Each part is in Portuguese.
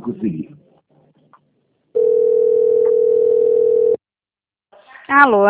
conseguir. Alô?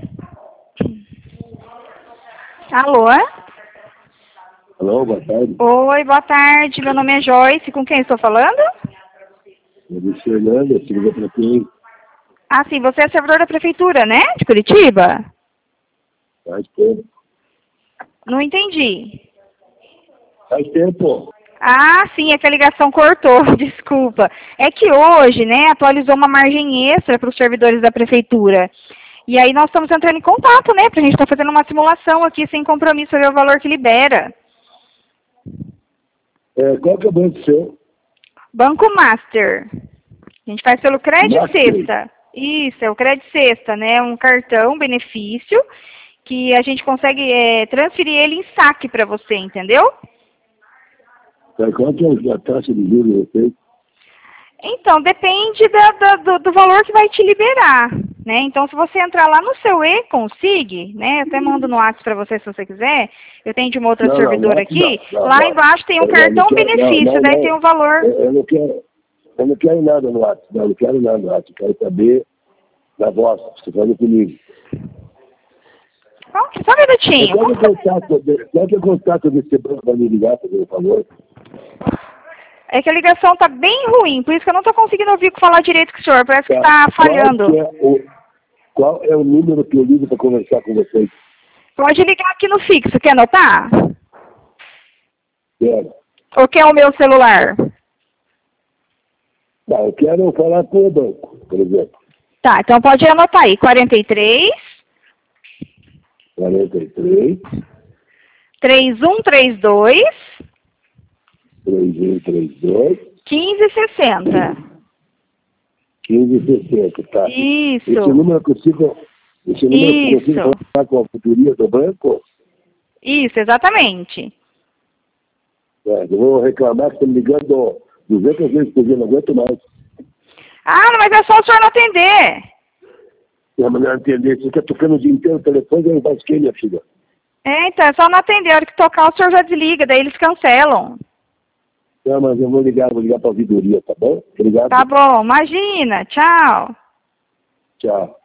Alô? Alô, boa tarde. Oi, boa tarde. Meu nome é Joyce. Com quem estou falando? Eu disse Fernanda, você ligou para quem? Ah, sim. Você é servidor da prefeitura, né? De Curitiba? Faz tempo. Não entendi. Faz tempo. Ah, sim, é que a ligação cortou, desculpa. É que hoje, né, atualizou uma margem extra para os servidores da prefeitura. E aí nós estamos entrando em contato, né, para a gente estar fazendo uma simulação aqui sem compromisso, ver o valor que libera. Qual que é o banco seu? Banco Master. A gente faz pelo Cred Master. Sexta. Isso, é o Cred Sexta, né, um cartão benefício que a gente consegue transferir ele em saque para você, entendeu? Qual que é a taxa de juros de vocês? Então, depende do valor que vai te liberar, né? Então, se você entrar lá no seu e-consig, né? Eu até mando no WhatsApp para você se você quiser. Eu tenho de uma outra servidora aqui. Lá embaixo tem um cartão benefício, daí tem um valor. Eu não quero nada no WhatsApp, não, não quero nada no WhatsApp. Eu quero saber da voz, você falando comigo. Só um minutinho. Qual que é o contato desse banco para me ligar, por favor? É que a ligação tá bem ruim, por isso que eu não tô conseguindo ouvir falar direito com o senhor. Parece que tá falhando. Qual é o número que eu ligo para conversar com vocês? Pode ligar aqui no fixo, quer anotar? Quero. Ou quer o meu celular? Não, eu quero falar com o banco, por exemplo. Tá, então pode anotar aí. 43 43 3132 3132 1560. 1560, tá? Isso. Esse número eu consigo falar com a futuria do banco? Isso, exatamente. Eu vou reclamar que estão me ligando 200 vezes por dia, não aguento mais. Ah, mas é só o senhor não atender. Não, mas não entender. Você está tocando o dia inteiro no telefone, eu não faço quem, minha filha? Então, é só não atender. A hora que tocar, o senhor já desliga, daí eles cancelam. Não, mas eu vou ligar para a ouvidoria, tá bom? Obrigado. Tá bom, imagina. Tchau. Tchau.